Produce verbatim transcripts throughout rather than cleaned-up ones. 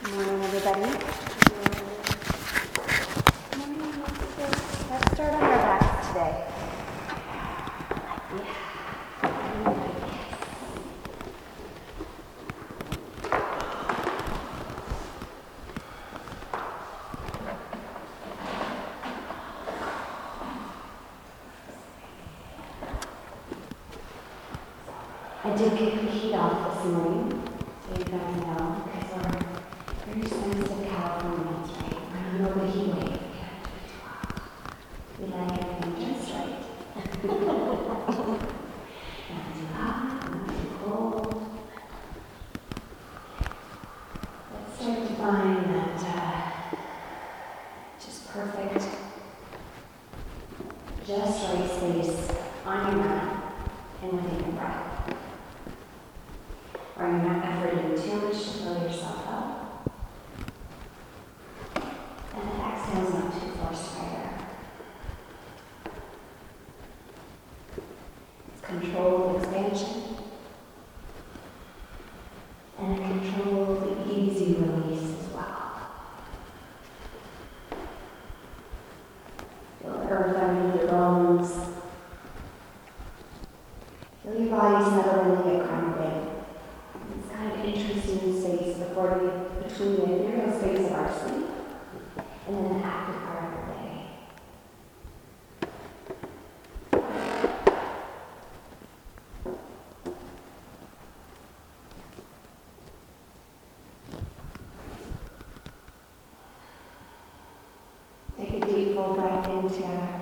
Morning, everybody. Morning. Let's start on our backs today. Yeah. I did get the heat off this morning, so you guys know, because we're very sensitive Californians, right? We're not over the heat wave. We like everything just right. Not too hot, not too cold. Let's start to find that uh, just perfect, just right space on your mat and within your breath. Where you're not efforting too much to fill yourself up. And the exhale's not too forced either. It's controlled expansion and a controlled, easy release as well. Feel the earth underneath your bones. Feel your body settle into get grounded. It's kind of interesting space before we, between the ethereal space of our sleep and then the active part of our day. Take a deep full breath in together.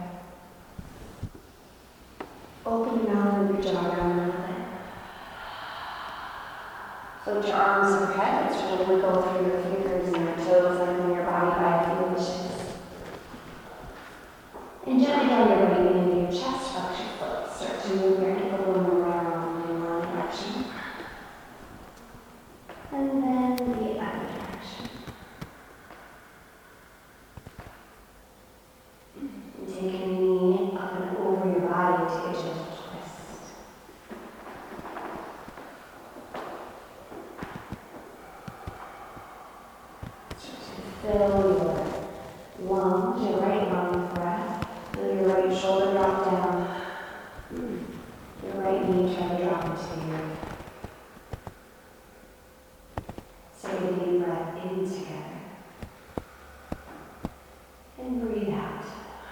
Open your mouth and your jaw down a little bit. Float your arms overhead. Let's try to wiggle through your fingers and your toes and your body by a few inches. And gently down your right knee into your chest, flex your foot. Start to move your ankle and move around in one direction. And then the other direction. And take your knee up and over your body to get your twist. Fill your lungs, your right lung with breath. Feel your right shoulder drop down. Your right knee try to drop into the earth. Take a deep breath in together. And breathe out.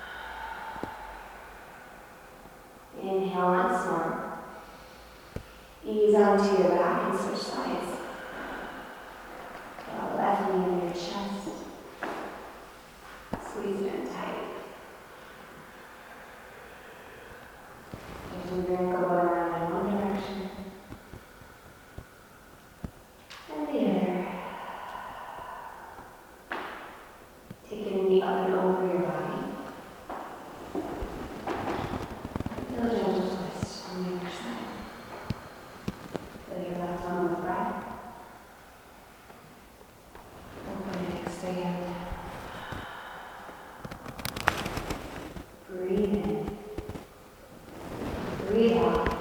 Inhale once more. Ease onto your back and switch sides. Draw left knee into your chest. Squeeze it in tight. Just move your ankle bone around in one direction. And the other. Take your knee up and over your body. Feel a gentle twist on the other side. Feel your left arm with breath. Open and expand. Breathe in. Breathe out.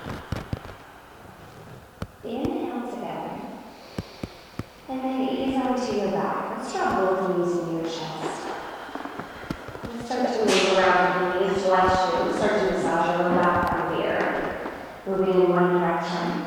Inhale together. And then ease onto your back. Let's drop both knees into your chest. And start to move around the knees, flex you. Start to massage your lower back from here. Moving in one direction.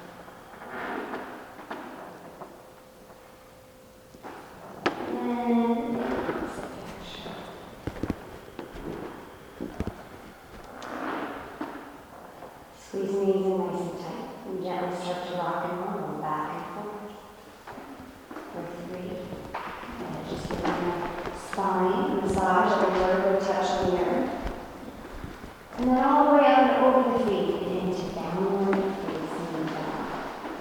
Squeeze knees in nice and tight, and gently start to rock and roll back and forth. For three. And just bring your spine, massage the vertebra touch on the earth. And then all the way up and over the feet and into downward facing dog.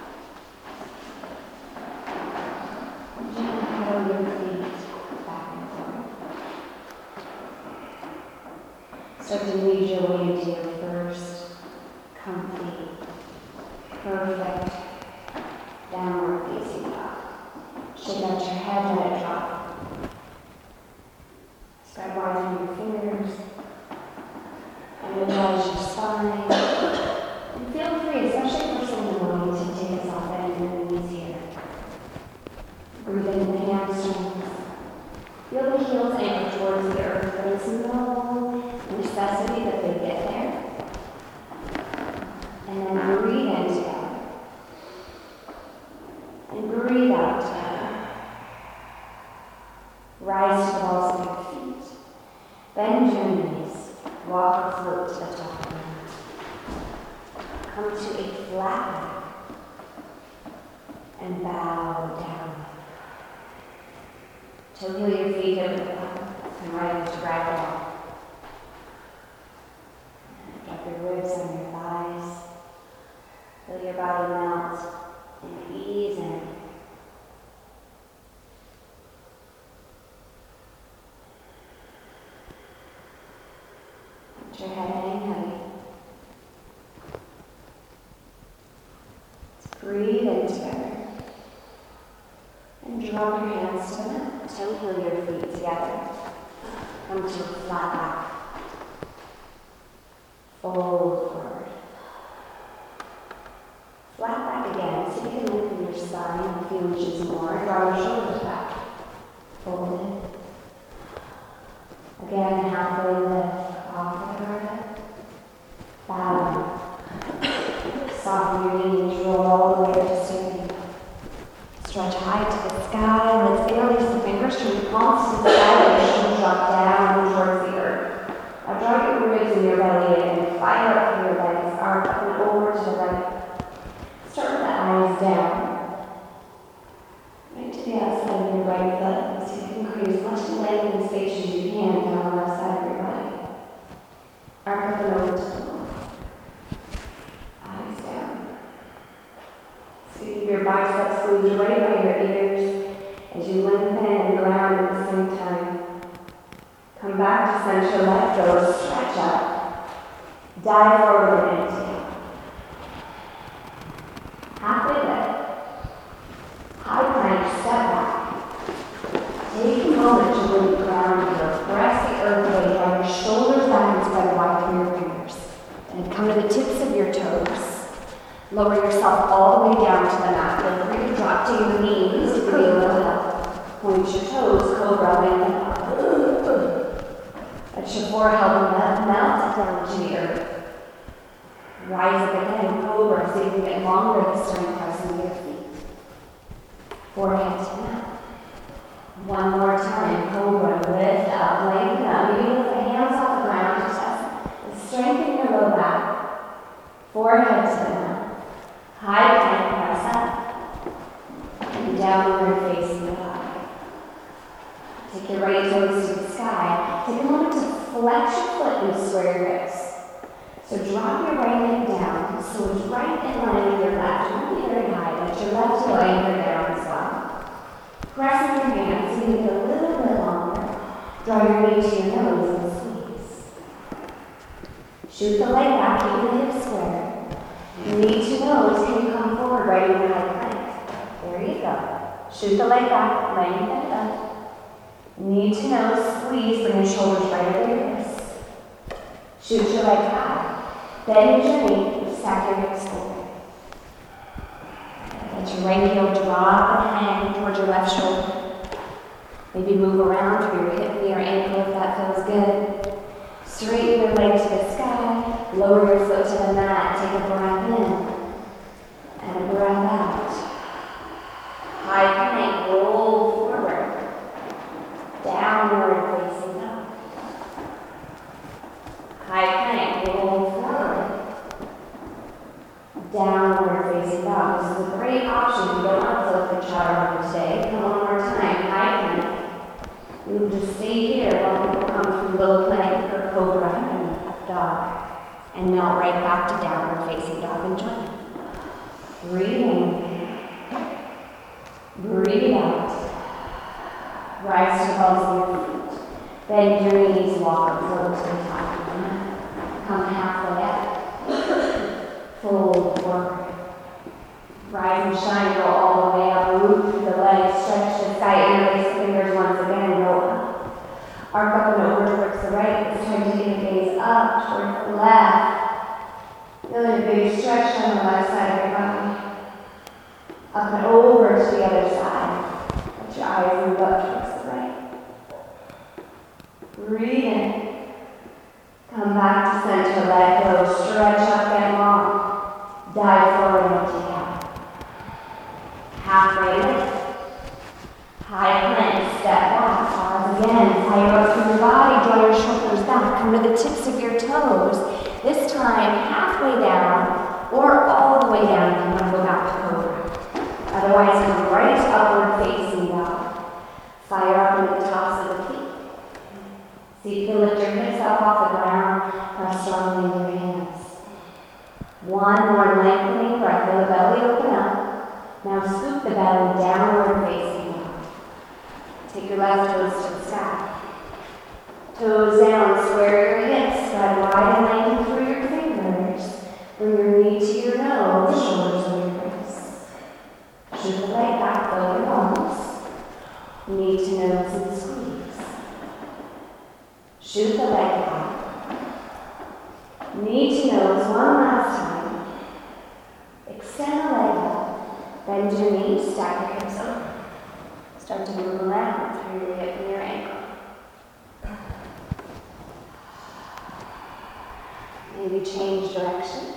And gently pedal your feet back and forth. Start to lead your way into your first comfy, perfect, downward facing dog. Shake out your head, let it drop. Spread wide from your fingers. Energize your spine. And feel free, especially for someone wanting to take us off bending the knees here. Breathe And then breathe in together. And breathe out together. Rise to the balls of your feet. Bend your knees. Walk or float to the top of the mat. Come to a flat back. And bow down. Toe heel your feet over the bottom. And right into ragdoll. Drop your ribs on your thighs. Feel your body melt and ease in. Let your head hang heavy. Let's breathe in together. And drop your hands to the mat. Toe heel your feet together. Come to a flat back. Fold forward. Flat back again, so you can lengthen your spine a few inches more. Draw your shoulders back. Fold it. Again, halfway lift off the carpet. Bow. Soften your knees, roll all the way to standing. Stretch high to the sky. Let's interlace the fingers from your palms to the sky. Let your shoulders drop down towards the earth. Now draw your ribs in your belly and fire up through your legs. Arm up and over to the right. Start with the eyes down. Right to the outside of your right foot. So you can create as much length and space as you can down the left side of your body. Arm up and over to the left. Eyes down. So keep your biceps squeezed right by your ears as you lengthen and ground at the same time. Come back to center, let go, stretch up. Dive forward and inhale. Halfway lift. High plank, step back. Take a moment to really ground here. Press the earth away, draw your shoulders back and spread wide from your fingers. And come to the tips of your toes. Lower yourself all the way down to the mat. Feel free to drop to your knees to give you a little help. Point your toes, cobra, lengthen up. Let your forehead melt down to the earth. Rise up again, cobra, so you can get longer this time, pressing your feet. Forehead to mat. One more time, cobra, lift up, lengthen up. Maybe lift the hands off the ground to chest. And strengthen your low back. Forehead to the mat. High plank, press up. And downward facing dog. Take your right toes to the sky. Take a moment to flex your foot and square your hips. So drop your right leg down so it's right in line with your left. Don't be very high. Let your left heel anchor down as well. Press in your hands. You make it a little bit longer. Draw your knee to your nose and squeeze. Shoot the leg back, keep the hips square. Knee to nose, can you come forward right in your high plank? There you go. Shoot the leg back, lengthen it up. Knee to nose, squeeze, bring your shoulders right over your wrists. Shoot your leg high. Bend your knee, stack your hips forward. Let your right heel drop and hang towards your left shoulder. Maybe move around through your hip, knee, or ankle if that feels good. Straighten your leg to the sky. Lower your foot to the mat. Take a breath in and a breath out. High plank, roll forward. Downward facing up. High plank, roll forward. Downward facing dog. This is a great option if you don't want to flip the chaturanga today. Come one more time. High plank. You will just stay here while people come through low plank or cobra and up dog. And melt right back to downward facing dog and join. Breathe in. Breathe out. Rise to the balls of your feet. Bend your knees, walk or float to the top of the mat. Come halfway up. Fold forward. Rise and shine, roll all the way up. Root through the legs, stretch the sky, interlace the fingers once again, roll up. Arc up and over towards the right. This time taking the gaze up towards the left. Feel a big stretch on the left side of your body. Up and over to the other side. Let your eyes move up towards the right. Breathe in. Come back to center, let go. Stretch up, get long. higher up through your body, draw your shoulders back. Come to the tips of your toes. This time, halfway down or all the way down if you want to go back to cobra. Otherwise, come right upward facing dog. Fire up into the tops of the feet. So you can lift your hips up off the ground, press strongly into your hands. One more lengthening breath, let the belly open up. Now scoop the belly downward facing dog. Take your left toes to the sky. Toes down, square your hips, spread wide and lengthen through your fingers. Bring your knee to your nose, shoulders over your wrists. Shoot the leg back, though your arms. Knee to nose and squeeze. Shoot the leg back. Knee to nose one last time. Extend the leg up. Bend your knees, stack your hips over. Start to move around through your hip and your ankle. Maybe change direction.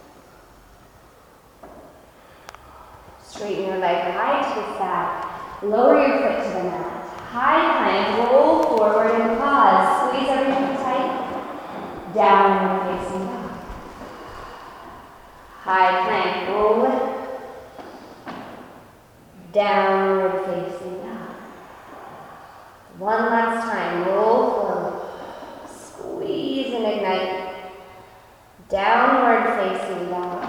Straighten your leg high to the sky. Lower your foot to the mat. High plank, roll forward and pause. Squeeze everything tight. Downward facing dog. High plank, roll it. Downward facing dog. One last time, roll forward. Squeeze and ignite. Downward facing dog.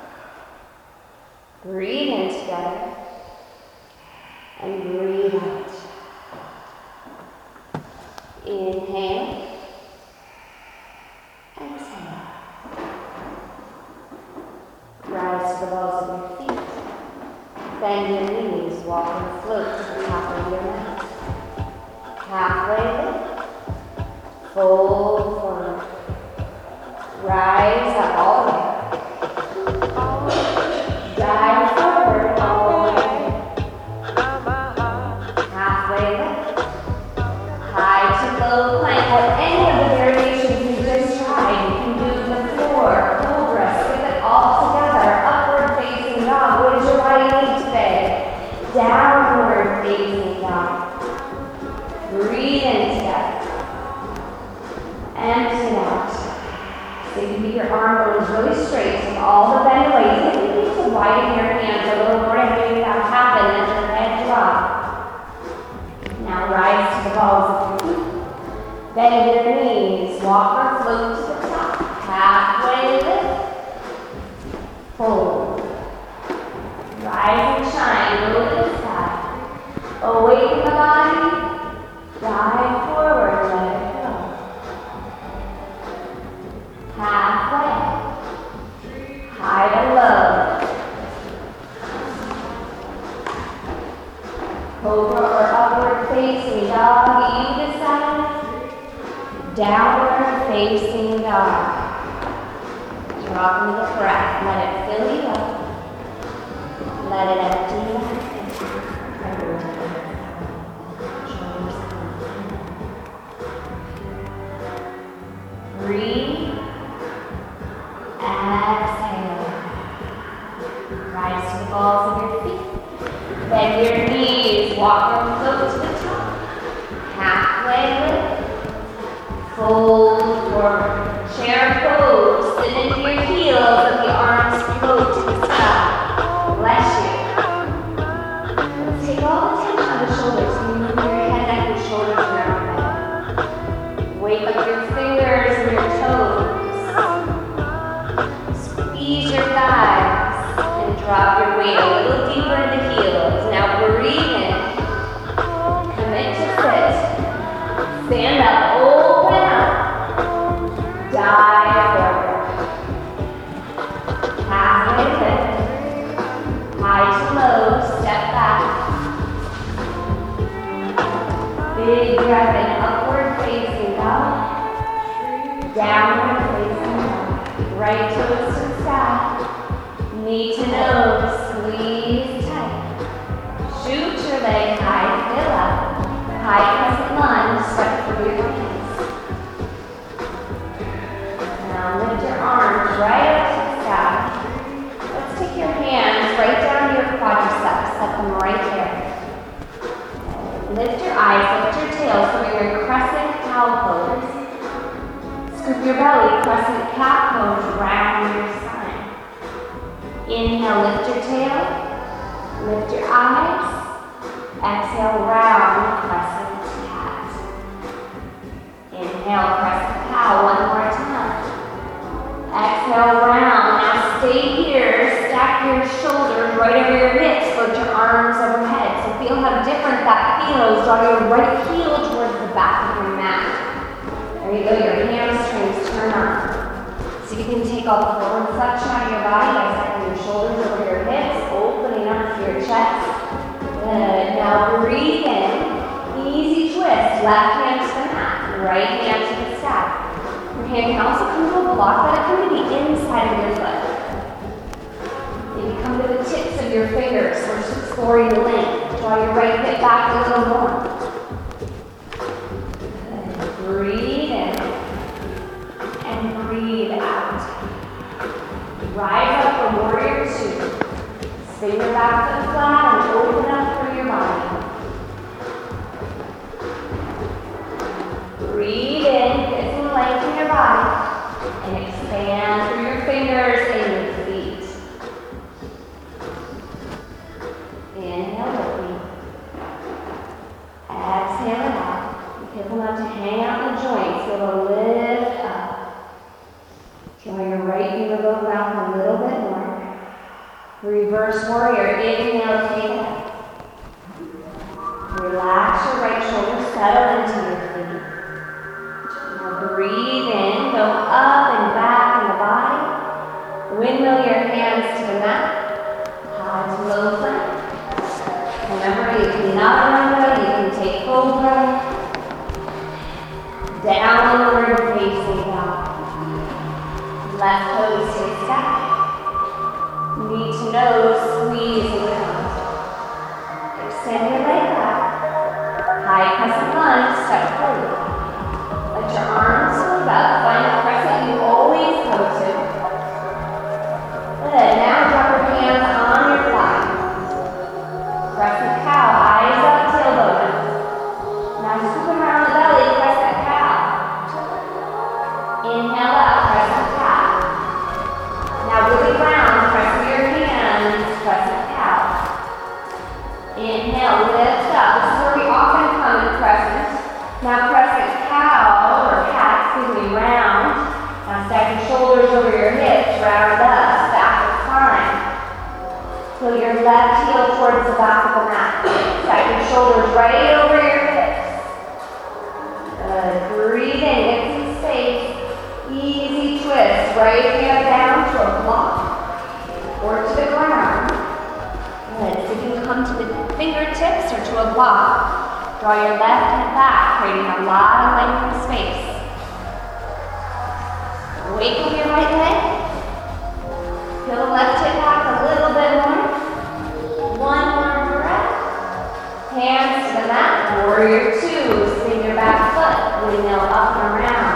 Breathe in together. And breathe out. Inhale. Exhale. Rise to the balls of your feet. Bend your knees, walk and float to the top of your mat. Halfway lift. Fold forward. Rise up all the way. Dive forward all the way. Halfway lift. High to low plank, or any of the variations you just tried. You can do the floor, cobra, skip it all together. Upward facing dog. What does your body need today? Downward facing dog. Breathe in together. Empty out. So you can keep your arm bones really straight with all the bend away. You can need to widen your hands a little more to make that happen and your head drop. Now rise to the balls of your feet. Bend your knees. Walk or float to the top. Halfway lift. Fold. Rise and shine. Low to the sky. Awaken the body. Dive forward. Let it go. Halfway. High to low. Cobra or upward facing dog, you decide. Downward facing dog. Drop into the breath. Let it fill you up. Let it empty you out. Breathe. Exhale. Rise to the balls of your feet. Bend your knees. Walk or float to the top. Halfway lift. Fold forward. Chair pose. Sit into your heels and the arms float to the sky. Bless you. Let's take all the tension on the shoulders. Can you move your head, neck, and shoulders around? Wake up your fingers and your toes. Squeeze your thighs and drop your weight a little deeper in the heels. Now breathe in. Commit to sit. Stand up, open up. Dive forward. Halfway lift. High to low, step back. Big breath in, upward facing dog. Downward facing dog. Right toes to the sky. Knee to nose, squeeze tight. Shoot your leg high, fill up. High crescent lunge, step through your hands. Now lift your arms right up to the sky. Let's take your hands right down to your quadriceps, set them right there. Lift your eyes, lift your tail, so you're in crescent Inhale, lift your tail, lift your eyes. Exhale, round, crescent cat. Inhale, crescent cow, one more time. Exhale, round. Now stay here, stack your shoulders right over your hips, float your arms overhead. So feel how different that feels. Draw your right heel towards the back of your mat. There you go, your hamstrings turn up. So you can take all the forward flexion out of your body by stacking your shoulders over your hips, opening up through your chest. Good. Now breathe in. Easy twist. Left hand to the mat. Right hand to the stack. Your hand can also come to a block, but it can be the inside of your foot. Maybe come to the tips of your fingers. We're just exploring the length. Draw your right hip back a little more. Good. Breathe in. And breathe out. Rise up for warrior two. Spin your back foot flat and open up through your body. Breathe in, get some length in your body, and expand through your fingers and your feet. Inhale, lifting. Exhale it out. Be careful not to hang out in the joints. Feel a lift up. Draw your right knee above mouth a little bit more. Reverse warrior, inhale, take it up. Relax your right shoulder, settle into your feet. Now breathe in, go up and back in the body. Windmill your hands to the mat. High to low plank. Remember, you can chaturanga, you can take cobra. Downward facing dog. Left toes stay stacked. Knee to nose, squeeze and come. Extend your leg back. High crescent lunge, step forward. Let your arms move up, find the crescent you always go to. Good, now drop your hands on your thighs. Crescent cow, eyes up, tailbone up. Now scoop around the belly, crescent cow. Inhale up, crescent cow. Now really round, press with your hands, crescent cow. Inhale, lift up. This is where we often come in crescent. Now crescent cow, or cat, excuse me, round. Now stack your shoulders over your hips, round up, stack the spine. Pull your left heel towards the back of the mat. Stack your shoulders right over your hips. Good, breathe in, get some space. Easy twist, right hand down to a block or to the ground. Good, so you can come to the fingertips or to a block. Draw your left hip back, creating a lot of length and space. Wiggle your right leg. Peel the left hip back a little bit more. One more breath. Hands to the mat, warrior two. Swing your back foot, windmill up and around.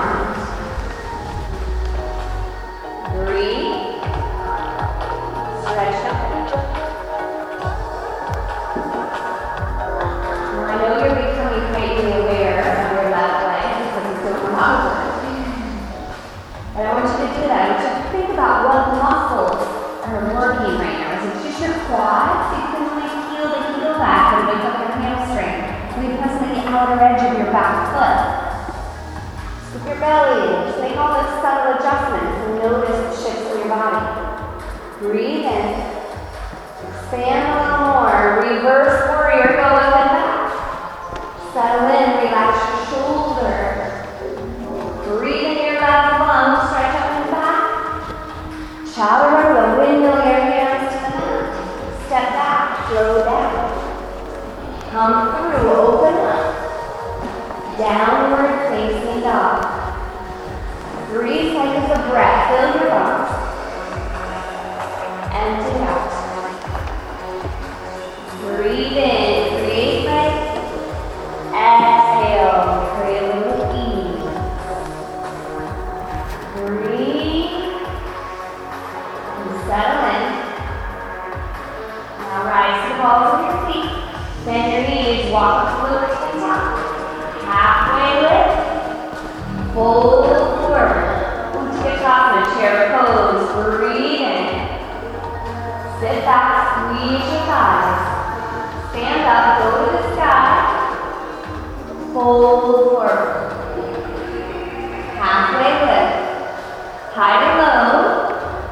Breathe. Stretch up. Now I know you're becoming greatly aware of your left leg because it's so powerful. And I want you to do that. I want you to think about what muscles are working right now. Is it just your quads? You can really peel the heel back and wake up your hamstring. Maybe pressing the outer edge of your back foot. Scoop your belly. Just make all those subtle adjustments and notice the shifts in your body. Breathe in. Expand a little more. Reverse warrior. Go up and back. Settle in. Relax your shoulder. Breathe in your left lung. Stretch up and back. Chaturanga. Windmill your hands to the mat. Step back. Slow down. Come through. Open up. Downward facing dog. Three seconds of breath. Fill your lungs. Empty out. Breathe in. Create length. Exhale. Create a little ease. Breathe. And settle in. Now rise to the balls of your feet. Bend your knees. Walk a little to the top. Halfway lift. Fold forward. Utkatasana, chair pose. Breathe in. Sit back, squeeze your thighs. Stand up, go to the sky. Fold forward. Halfway lift. High to low.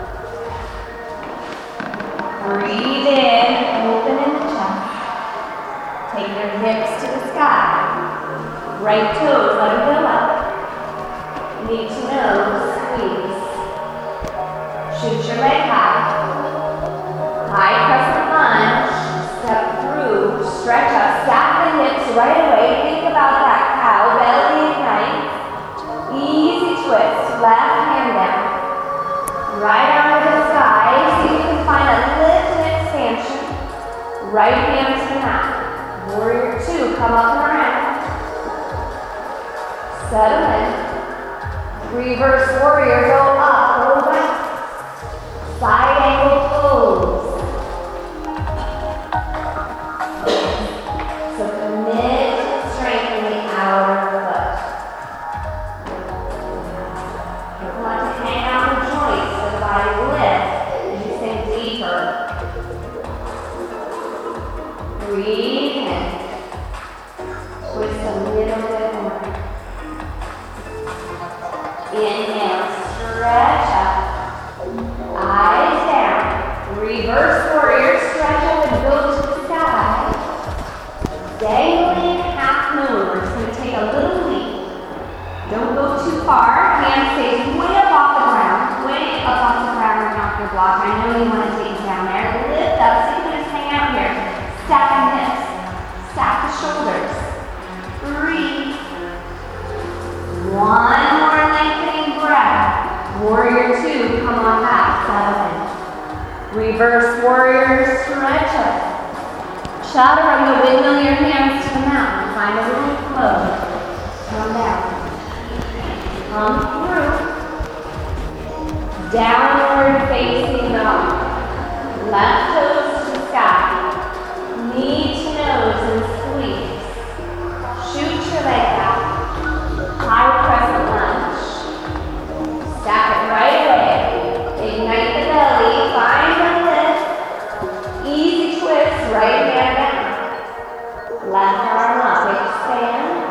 Breathe in, open in the chest. Take your hips to the sky. Right toes, let them go up. Knee to nose, squeeze. Shoot your leg high. High crescent lunge. Step through, stretch up, stack the hips right away. Think about that cow, belly ignite. Easy twist, left hand down. Right arm to the sky. See if you can find a lift and expansion. Right hand to the mat. Warrior two, come up and around. Settle in. Reverse warrior, go up, go back. Side angle pose. So commit to strengthen the outer foot. You want to hang out the joints so the body lifts as you sink deeper. Breathe in. Twist a little bit more. Inhale, stretch up. Eyes down. Reverse warrior, stretch up and go to the sky. Dangling half moon. We're just going to take a little leap. Don't go too far. Hand stays way up off the ground. Way up off the ground and off your block. I know you want to take it down there. Lift up so you can just hang out here. Stack the hips. Stack the shoulders. Breathe. One more lengthening breath. Warrior two, come on back, settle in. Reverse warrior, stretch up. Chaturanga, windmill your hands to the mat. Find a little flow. Come down. Come through. Downward facing dog. Left toes to the sky. Knee to nose and squeeze. Shoot your leg out. High crescent lunge. Stack it right away. Ignite the belly. Find the lift. Easy twist. Right hand down. Left arm up. Expand.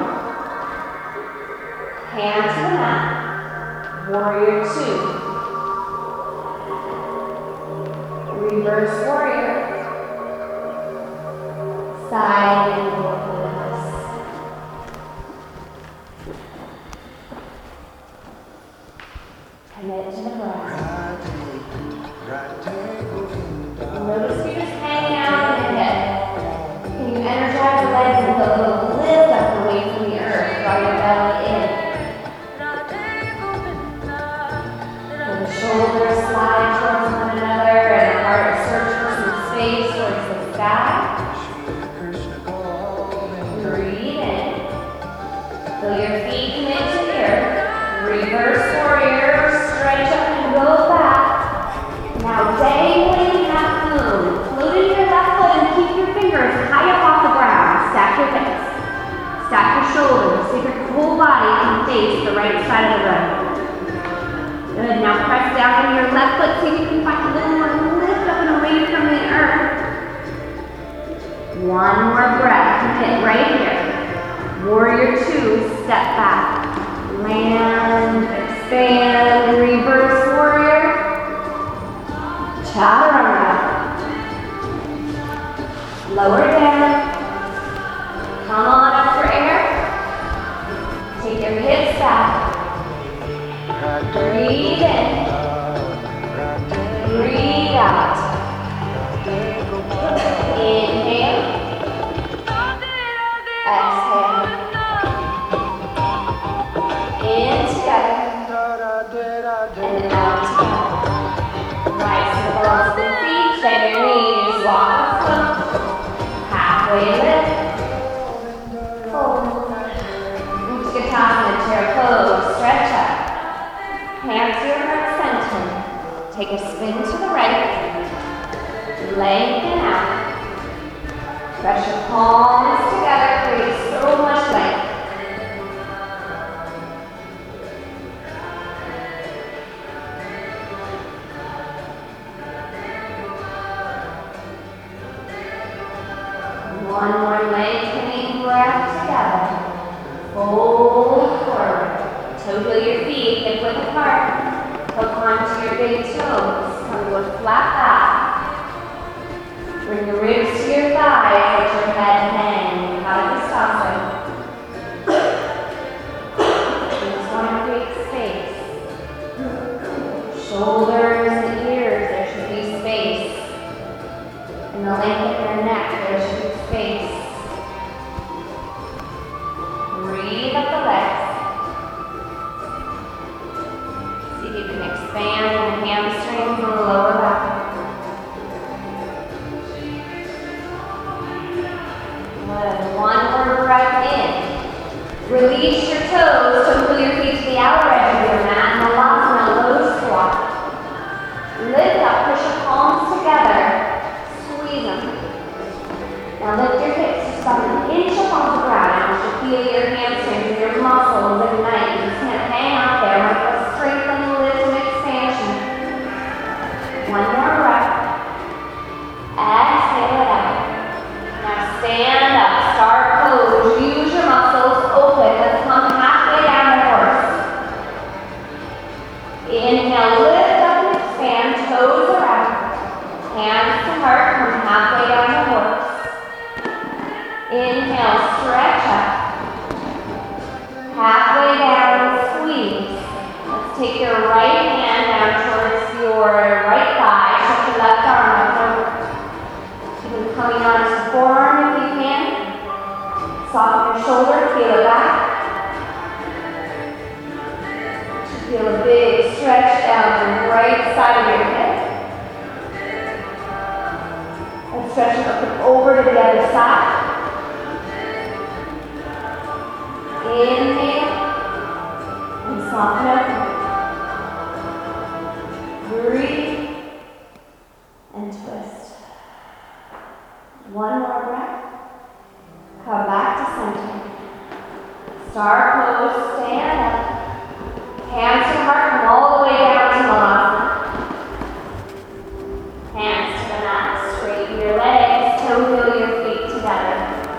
Hand to the mat. Warrior two. Reverse warrior. Side angle pose. Commit to the breath. Notice you're just hanging out in the hip. Can you energize the legs with a little lift up away from the earth? Draw your belly in. Let the shoulders slide towards one another and the heart search for some space towards the sky. Breathe in. Feel your feet commit to the earth. Reverse warrior. Stretch up and go back. Now dangling half moon. Float in your left foot and keep your fingers high up off the ground. Stack your hips. Stack your shoulders so your whole body can face the right side of the room. Good. Now press down into your left foot. See if you can find a little more lift up and away from the earth. One more breath. Commit right here. Warrior two. Step back. Land. Expand. Reverse warrior. Chaturanga. Lower down. Come on up for air. Take your hips back. Breathe in. Breathe out. Inhale. Exhale. In together. And out together. Rise to the balls of the feet. Bend your knees. Walk slow. Halfway lift. Fold. Utkatasana, chair pose. Stretch up. Hands to your heart center. Take a spin to the right. Lengthen out. Press your palms together. Create so much length. One more lengthening breath together. Fold forward. Toe heel your feet, hip width apart. Hook onto your big toes. Come to a flat back. Bring your ribs to your thighs, let your head hang. Uttanasana. Just want to create space. Shoulders and ears, there should be space. In the length of your neck, there should be space. Breathe up the legs. See if you can expand the hamstrings and the lower back. Good. One more breath in. Release your toes, so pull your feet to the outer edge of your mat, Malasana, low squat. Lift up, push your palms together. Squeeze them. Now lift your hips just about an inch up off the ground. You should feel your hamstrings and your muscles ignite. You just can't hang out there. We're going to strengthen the lift and expansion. One more breath. Exhale it out. Now stand up. Start pose. Use your muscles open. Let's come halfway down the horse. Inhale, lift up and expand. Toes around. Hands to heart. Come halfway down the horse. Inhale, stretch up. Halfway down, squeeze. Let's take your right hand down towards your right thigh. Shift your left arm up over. Keep it coming onto the forearm if you can. Soften your shoulder, peel it back. Feel a big stretch down the right side of your hip. And stretch it up and over to the other side. Inhale. And soften up. Breathe. And twist. One more breath. Come back to center. Star pose, stand up. Hands to heart, come all the way down to Malasana. Hands to the mat, straighten your legs, toe heel your feet together.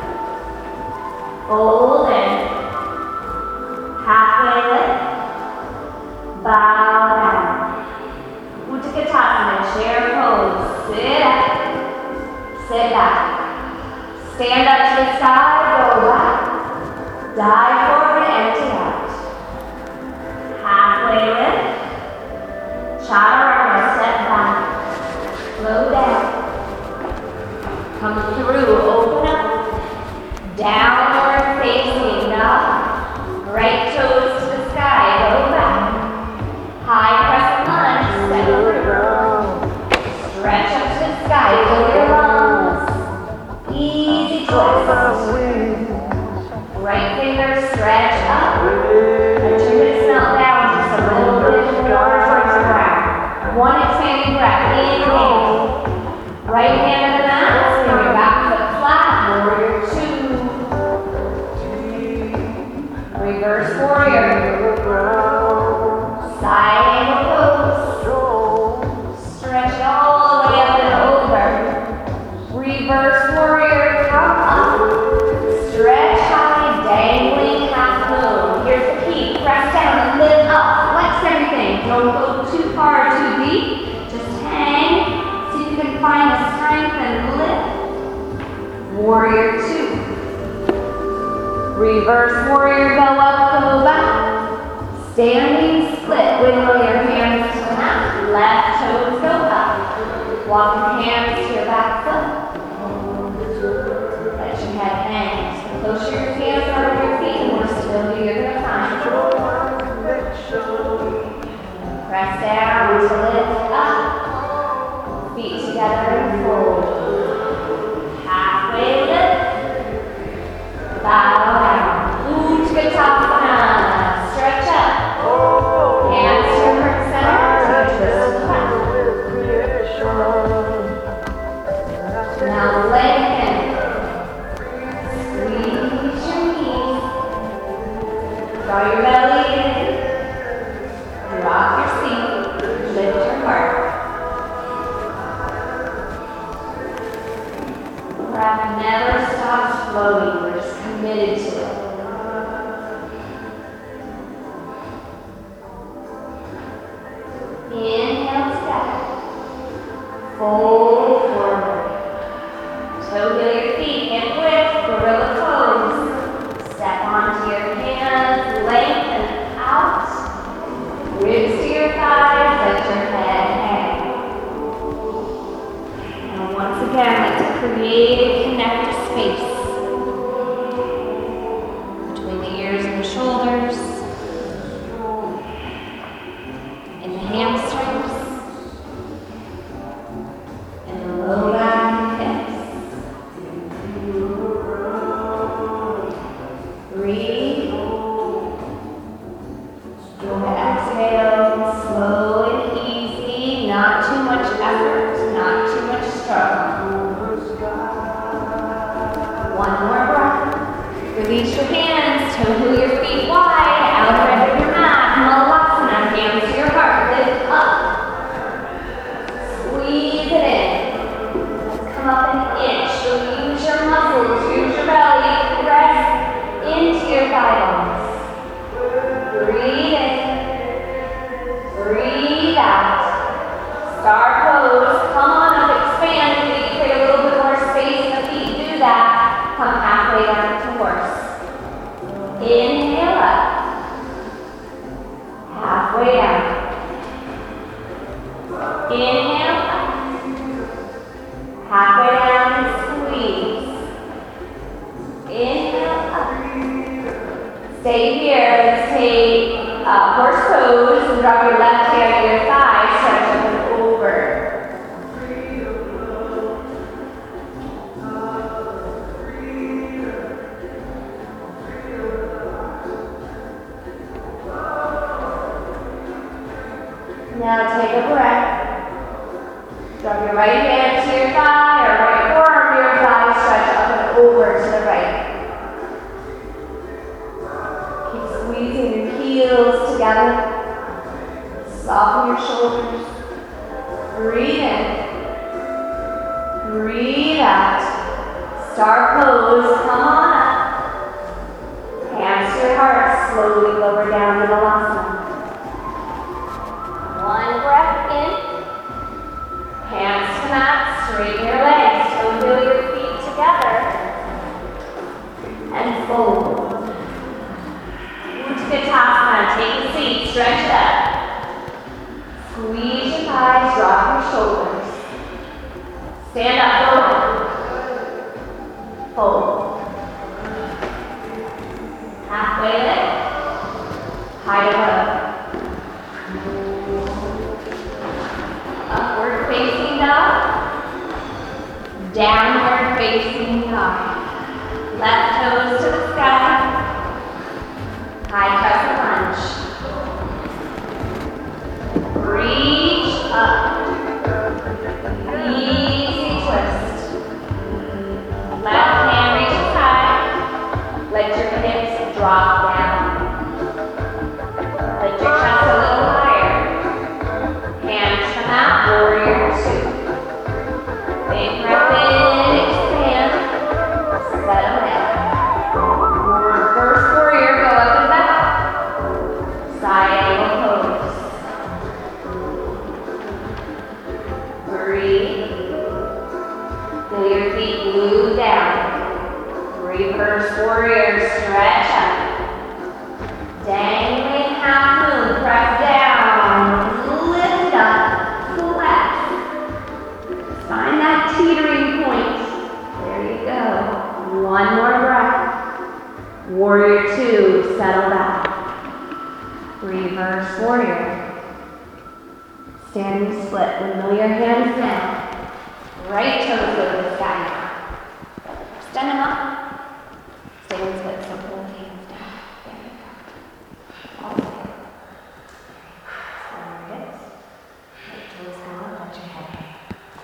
Fold in. Halfway lift. Bow down. Uttanasana, chair pose. Sit up. Sit back. Stand up to the side, go back. Dive forward, empty out. Halfway lift. Chaturanga, step back. Slow down. Come through, open up. Downward facing dog. Right toes to the sky, go back. High crescent lunge, step through. Stretch up to the sky, fill your lungs. Easy twist. Right finger stretch up. Let your hips melt down just a little bit more towards the ground. One expanding breath. Inhale. Right hand on the mat. Bring your back foot flat. Warrior two. Reverse warrior. Side angle pose. Stretch it all the way up and over. Reverse warrior. Come up. Stretch high, dangling half moon. Here's the key. Press down and lift up. Flex everything. Don't go too far, too deep. Just hang. See if you can find the strength and lift. Warrior two. Reverse warrior, go up, go back. Standing split, wiggle your hands to the mat. Left toes go up. Walk your hands to your back foot. Let your head hang. So close your hands over your feet and we're still here. You're going to find. Press down to lift up. Feet together and fold. Halfway lift. Bow down. Uttanasana. Stretch up. Hands to your heart center. Twist to the back. Now lengthen. Squeeze your knees. Draw your belly in. Drop your seat. Lift your heart. breath never stops flowing. We're just committed to it. Inhale together. Fold forward. Toe heel your feet, hip width, gorilla pose. Step onto your hands, lengthen out. Ribs to your thighs, let your head hang. And once again, like to create a connected space between the ears and the shoulders, and the hamstrings, and the low back and hips. Breathe. Exhale, slow and easy, not too much effort, not too much struggle. One more breath. Release your hands, toe heel your feet wide, outside of your mat, Malasana, hands to your heart, lift up. Squeeze it in. Let's come up an inch, so use your muscles, use your belly, press into your thigh bones. Breathe in. Breathe out. Star pose. Come on up, expand. Maybe create a little bit more space in the feet. Do that. Come halfway down to horse. Inhale up. Halfway down. Inhale up. Halfway down and squeeze. Inhale up. Stay here. Let's take Uh, horse pose, and drop your left hand to your thigh, stretch up and over. Now take a breath. Drop your right hand to your thigh, or right forearm to your thigh, stretch up and over to the right. Squeezing your heels together. Soften your shoulders. Breathe in. Breathe out. Star pose. Come on up. Hands to your heart. Slowly lower down to Malasana. One breath in. Hands to mat. Straighten your legs. Toe heel your feet together. And fold. Utkatasana, take a seat, stretch it up. Squeeze your thighs, drop your shoulders. Stand up, forward. Fold. Halfway lift. High to low. Upward facing dog. Downward facing dog. Left toes to the sky. High crescent lunge. Reach up. Easy twist. Left hand reaches high. Let your hips drop down. Let your chest a little higher. Hands come out, warrior two. Big breath in, expand. Settle down. First warrior, go up and back. Side angle pose. Breathe. Feel your feet glue down. Reverse warrior, stretch up. Dangling half moon, press down. Lift up, flex. Find that teetering point. There you go. One more breath. Warrior two, settle back. Reverse warrior. Standing split, windmill your hands down. Right toes go to the sky. Extend them up. Standing split, so pull the hands down. There you go. All the way. Extend your hips. Right toes come up, let your head hang.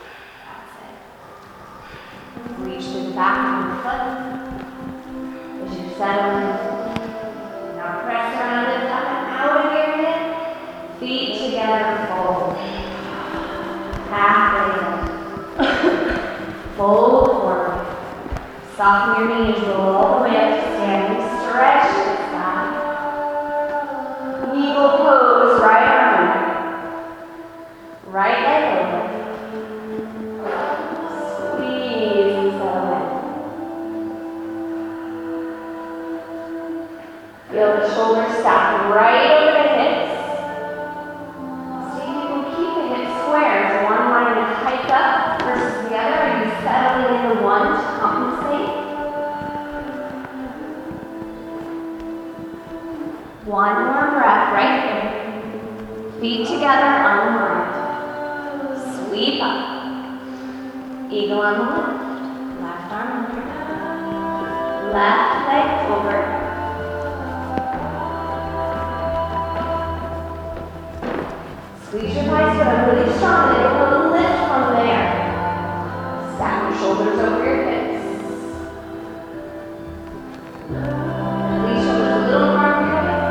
That's it. Reach to the back of the foot. As you settle in. Now press around and up and out of your hip. Feet together, fold. Halfway lift. Fold forward. Soften your knees, roll all the way up to standing, stretch to the sky. Eagle pose, right arm, right leg over. Squeeze and settle in. Feel the shoulders stack right over the hips. See if you can keep the hips square. Is one wanting to hike up versus the other? Are you settling into one to compensate? One more breath right here. Feet together, unwind. Sweep up. Eagle on the left. Left arm under. Left leg over. Squeeze your thighs but I'm really strong. And you'll go lift from there. Stack your shoulders over your hips. Release shoulders a little more over your hips.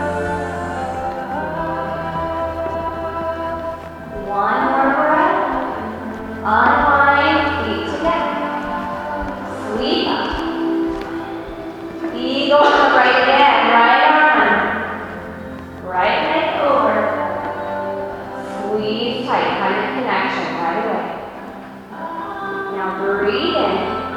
One more breath. Unwind, feet together. Sweep up. Eagle on the right again. Right arm. Right leg over. Squeeze tight. Find a connection right away. Now breathe in.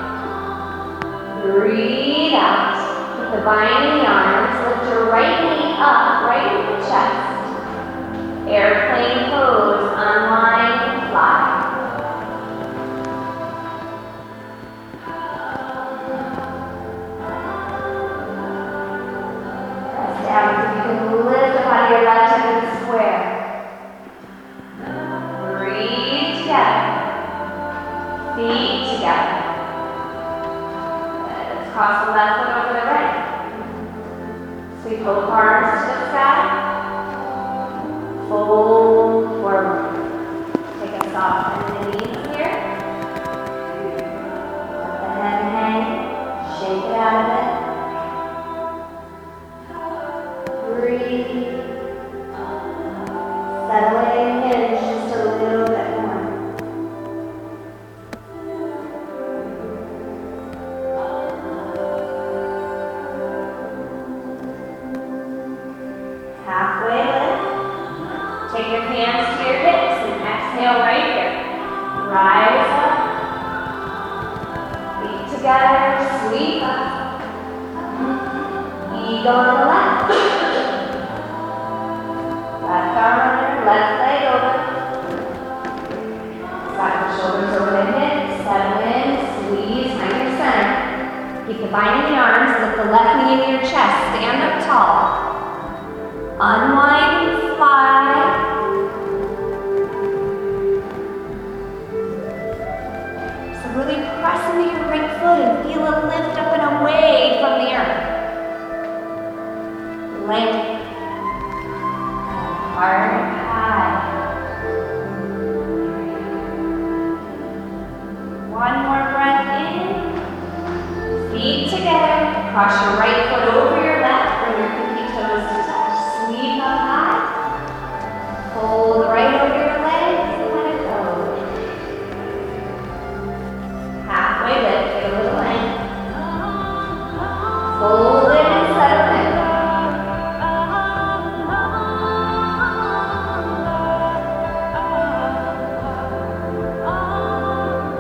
Breathe out. Put the binding arms. Lift your right knee up, right into the chest. Airplane pose. Unwind and fly. Press down so you can lift up out of your left hip and square. Breathe together. Feet together. Let's cross the left foot over the right. Sweep both arms to the sky. Fold forward. Take a soft bend in the knees here. Let the head hang. Shake it out a bit. Breathe. Settle in and hinge just a little bit more. Halfway lift. Take your hands to your hips and exhale right here. Rise up. Feet together. Sweep up. Eagle on the left. Left arm under, left leg over. Slide the shoulders over the hips. Settle in. Squeeze. Find your center. Keep the binding arms. Lift the left knee into your chest. Stand up tall. Unwind and fly. So really press into your right foot and feel a lift up and away from the earth. Length. Heart high. One more breath in. Feet together. Cross your right foot over your left. Bring your pinky toes to touch. Sweep up high. Fold the right over your legs and let it go. Halfway lift. Get a little length. Fold it and settle in.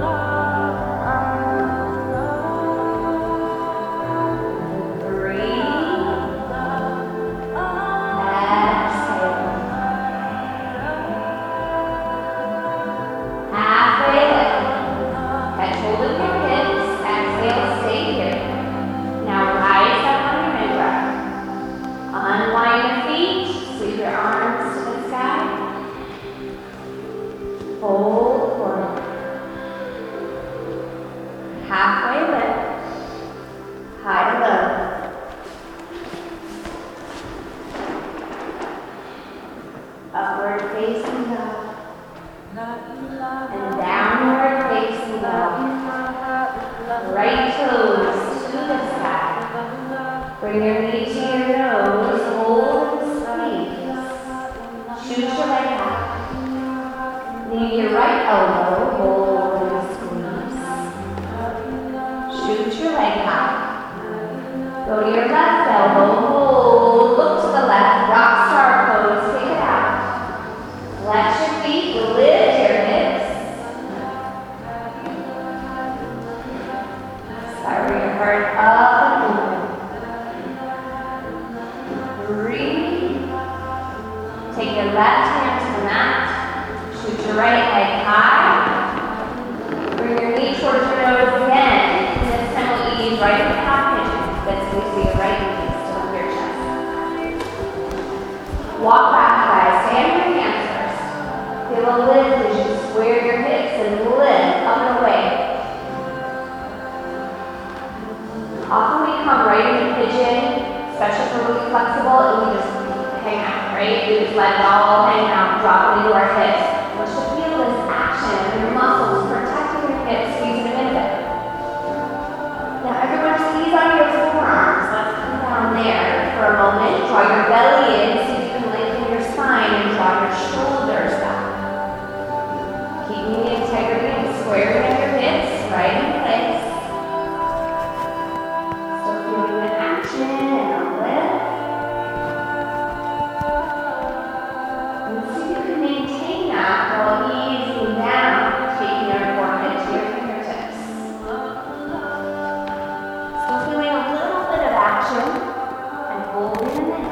Breathe. heart up and open. Breathe. Take your left hand to the mat. Shoot your right leg high. Bring your knee towards your nose again. And this time we'll ease right into half pigeon. Let's squeeze your right knee still up your chest. Walk back, guys. Stand on your hands first. Feel a lift as you square your hips and lift up and away. Often we come right into pigeon, especially if we're really flexible, and we just hang out, right? We just let it all hang out, drop it into our hips. I want you to feel this action of your muscles protecting your hips, squeezing them into. Now everyone squeeze on your forearms. Let's come down there for a moment. Draw your belly in, see if you can lengthen your spine and draw your shoulders back. Keeping the integrity and squaring of your hips right in place. Still feeling the action and a lift. And see if you can maintain that while easing down, taking your forehead to your fingertips. Still feeling a little bit of action and holding in the hips.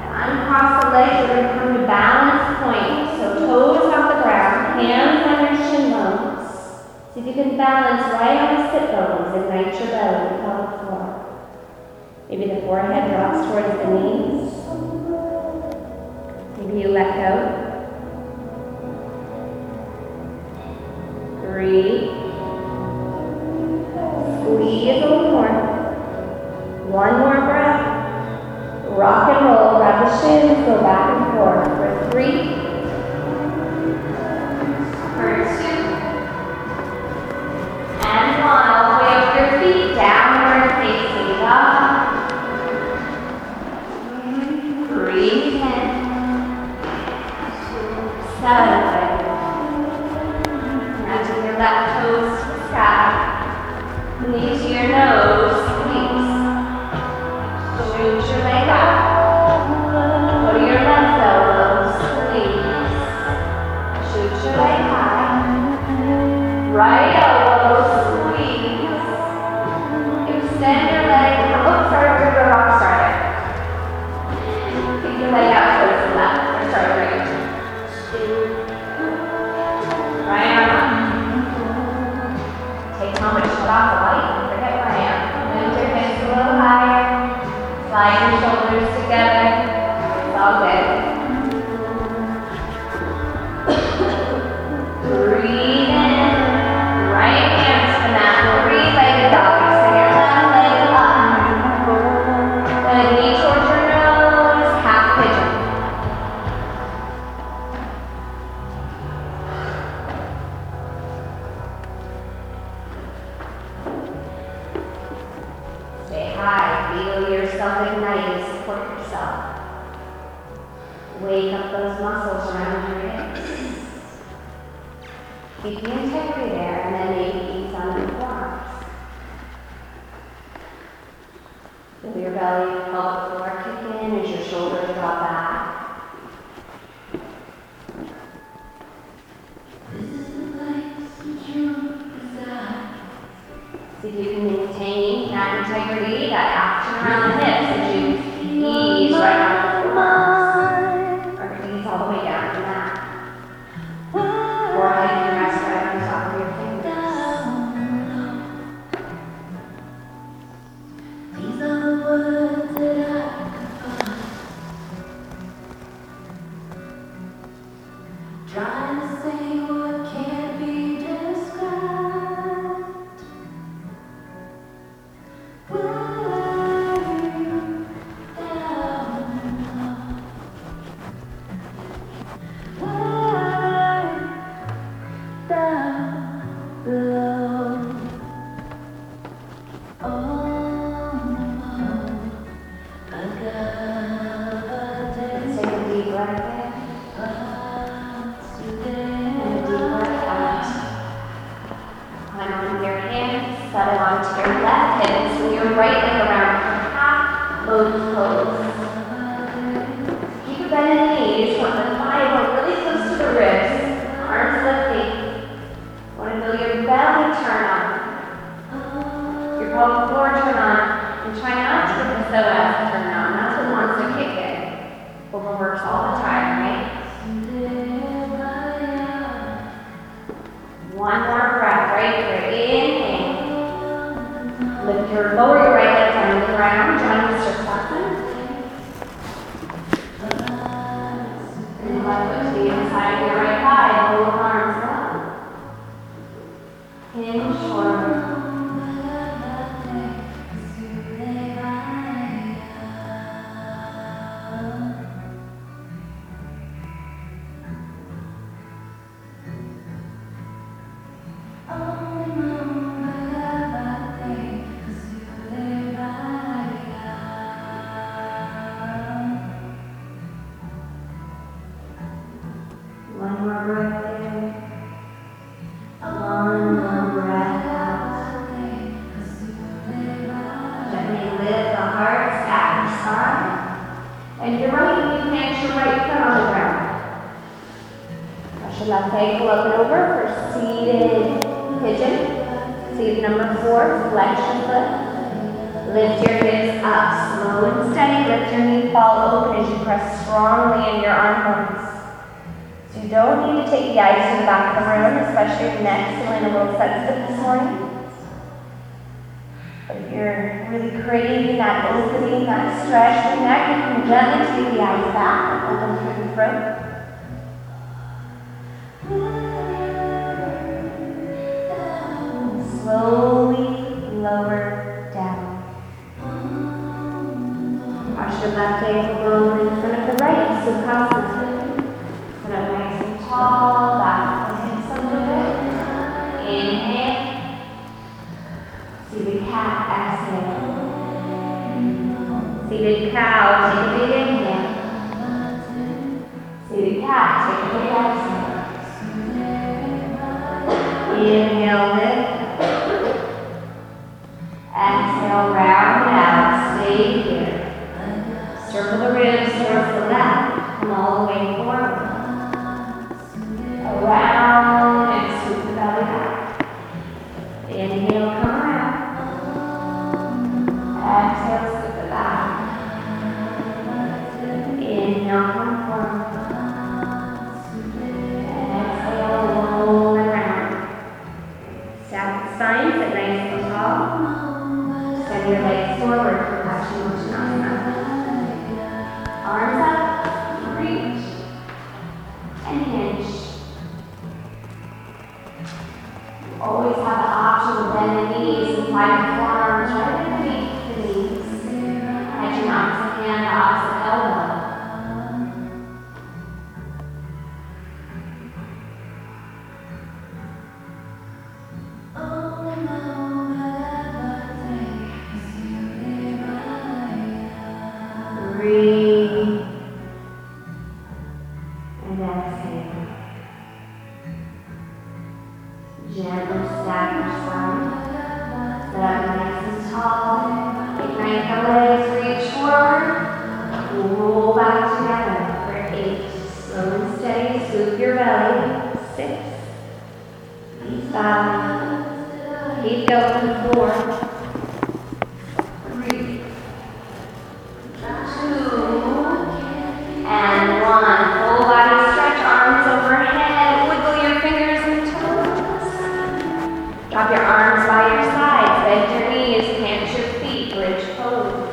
Uncross the legs, we're going to come to balance point. So toes off the ground, hands on your reach your belly to the pelvic floor. Maybe the forehead drops towards the knees. Maybe you let go. Breathe. Squeeze a little more. One more breath. Rock and roll. Grab the shins. Go back and forth for three. For two. And one. All the way up your feet. Downward facing dog. Breathe in. Settle it. Now to your left toes to the sky. Knee to your nose, squeeze. Shoot your leg out. Go to your left elbow, squeeze. Shoot your leg high. Right elbow, squeeze. Extend your leg. Oh, sorry, we're going to rock starter. Take your leg out towards the left. Or sorry, right. Right arm up. Take a moment to shut off the light and forget where I am. Lift your hips a little higher. Slide your shoulders together. It's all good. Breathe in. Right hand to the mat. Three-legged dog. Extend your left leg up. Then knee towards your nose. Half pigeon. Stay high, feel yourself ignite and support yourself. Wake up those muscles around your hips. Keep the integrity there and then maybe ease on the forearms. Feel your belly and pelvic floor kick in as your shoulders drop back. See if you can maintain that integrity, that action around the hips as you ease right on the forearms. Or ease all the way down to that. Forehead can rest right on top of your fingers. These are the words that I could find. Trying to say what can't be described. Settle onto your left hip and swing your right leg around for half lotus pose. Keep a bend in the knees. Want the thigh bone really close to the ribs. Arms lifting. Want to feel your belly turn on. Your pelvic floor turn on. And try not to get the psoas turn on. That's what wants to kick in. Overworks all the time, right? One more breath right here. Inhale. Lift your, lower your right leg down to the ground, join the Sirsasana. And left foot to the inside of your right thigh, both arms up. Hinge forward. And your right knee plants your right foot on the ground. Brush your left ankle up and over for seated pigeon. Seated number four, flex your foot. Lift your hips up, slow and steady. Lift your knee ball open as you press strongly in your arm bones. So you don't need to take the eyes to the back of the room, especially if your neck's feeling a little sensitive this morning. But if you're really craving that opening, that stretch in the neck, you can gently take the eyes back and open through the throat. And slowly lower down. Arch your left ankle over in front of the right, Sukhasana. Sit up nice and tall, back the hips a little bit. Inhale. Seated cat, exhale. Seated cow, take a big inhale. Seated cat, take a big exhale. Inhale, lift. Exhale, round it out. Stay here. Circle the ribs towards the left. Come all the way forward. Around and scoop the belly back. Inhale, come around. Exhale, scoop it back. Inhale, come forward. Exhale, roll around. Stack the spine, sit nice and tall. Send your legs forward for Paschimottanasana. Arms up, reach, and hinge. You always have the option to bend the knees and slide the forearms right underneath the knees. Head your opposite hand to opposite elbow. Breathe and exhale. Gently stack your spine. Sit up nice and tall. Ignite the legs, reach forward. Roll back together for eight. Slow and steady, scoop your belly. Six. Five. Keep going. Four. And one, full body stretch, arms overhead, wiggle your fingers and toes. Drop your arms by your sides, bend your knees, plant your feet, bridge pose.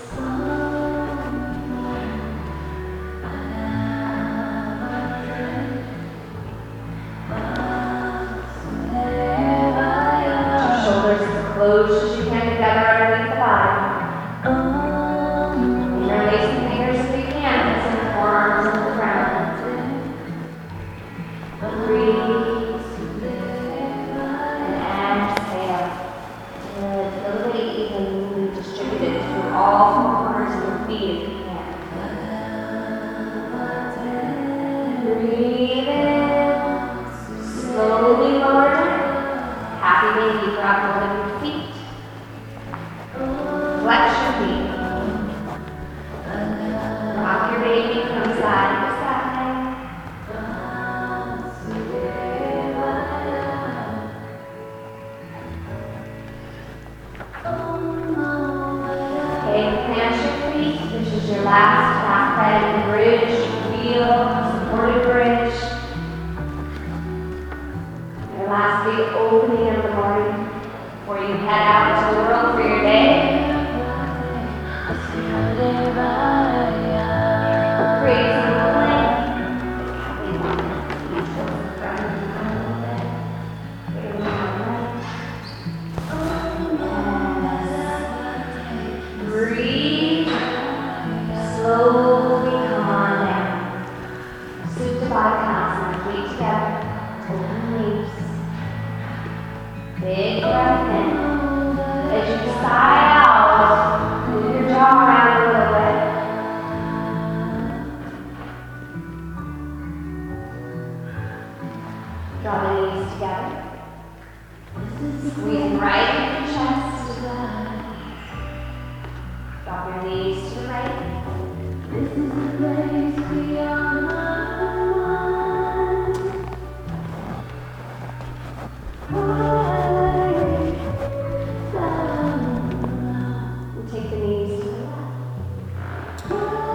Your shoulders as close as you can together underneath the body. Interlace the fingers if you can. Forearms on the ground. Breathe. And exhale. Good. Feel the weight evenly distributed through all four corners of your feet if you can. Breathe in. Slowly lower down. Happy baby. Grab hold of your feet. Flex your feet. Rock your baby from side to side. Okay, plant your feet. This is your last back bend bridge, wheel, supported bridge. Your last big opening of the morning before you head out into the world for your day. Breathe. Slowly come on down. Supta Baddha, feet together, open leaves. Big breath in. As you sigh out, move your jaw around a little bit. Draw the knees together. Squeeze right into the chest. Drop your knees to the right. This is the place beyond my mind. And take the knees to the left.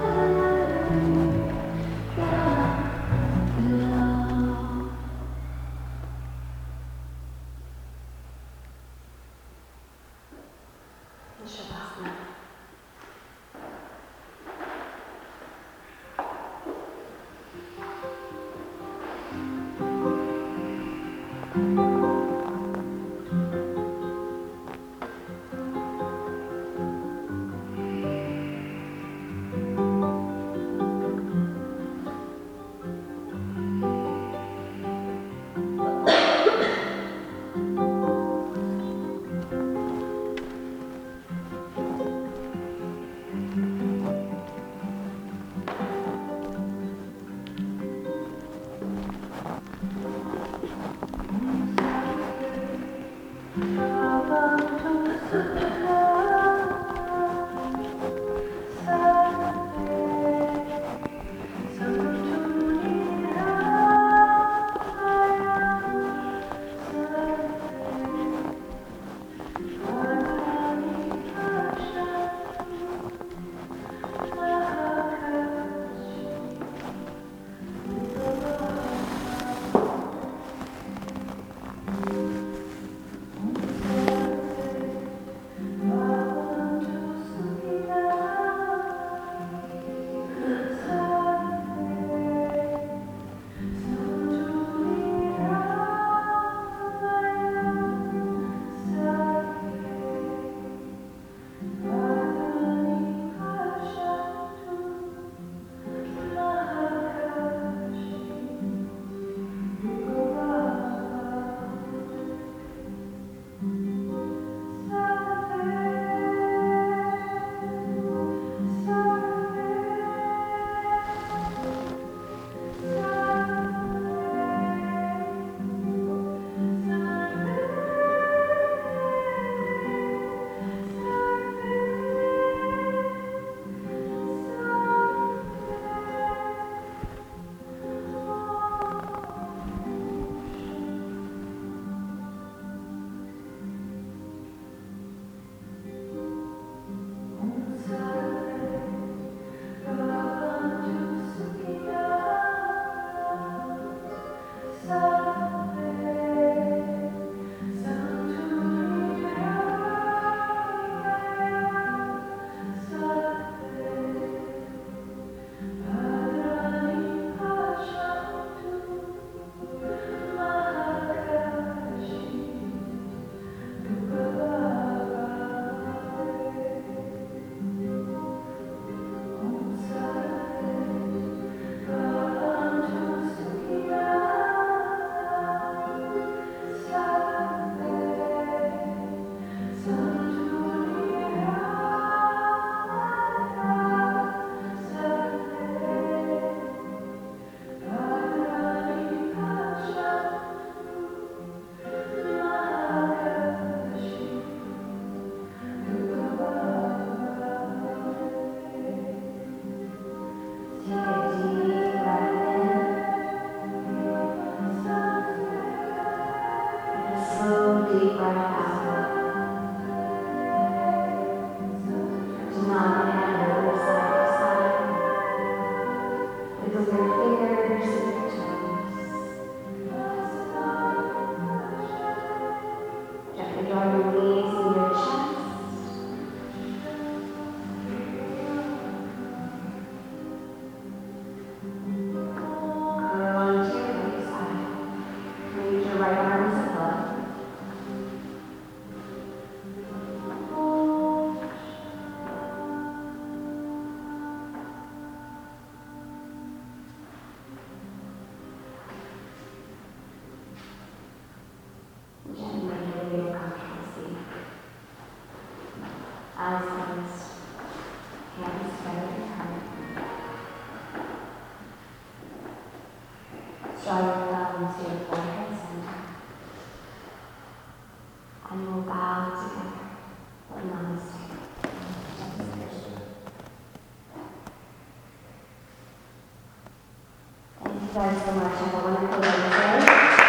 Thank you guys so much. Have a wonderful Wednesday.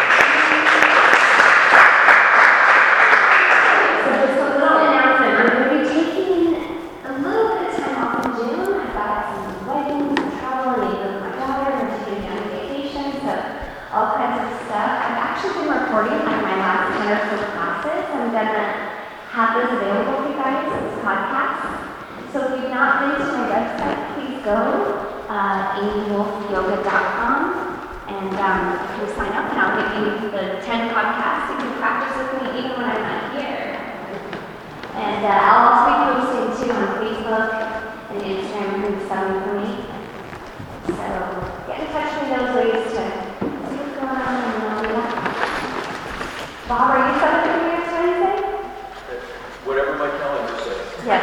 So just a little announcement. I'm going to be taking a little bit of time off in June. I've got some weddings and travel and even with my daughter. We're taking a vacation, so all kinds of stuff. I've actually been recording like my last ten or so classes. I'm going to have those available for you guys as podcasts. So if you've not been to my website, please go. Uh, amy wolf yoga dot com. And um, you can sign up and I'll give you the ten podcasts. You can practice with me even when I'm not here. And uh, I'll also be posting too on Facebook and Instagram who's selling for me. So get in touch with me those ways to see what's going on and I'll do that. Bob, are you selling for me next Wednesday? Whatever my calendar says. Yes.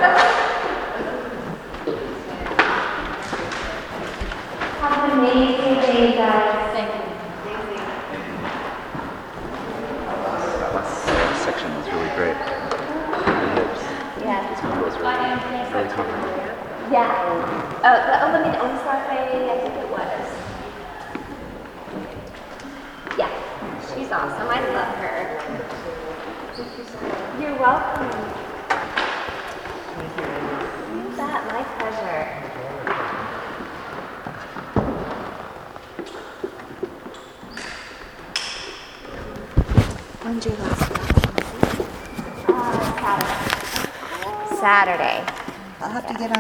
Have an amazing day, guys. Thank you. That last section was really great. Yeah. This one was really, really comfortable. Yeah. Oh, the Olympic Own Cafe, I think it was. Yeah. She's awesome. I love her. You're welcome. You bet. My pleasure. When's your last Uh, Saturday. Saturday. I'll have to get on.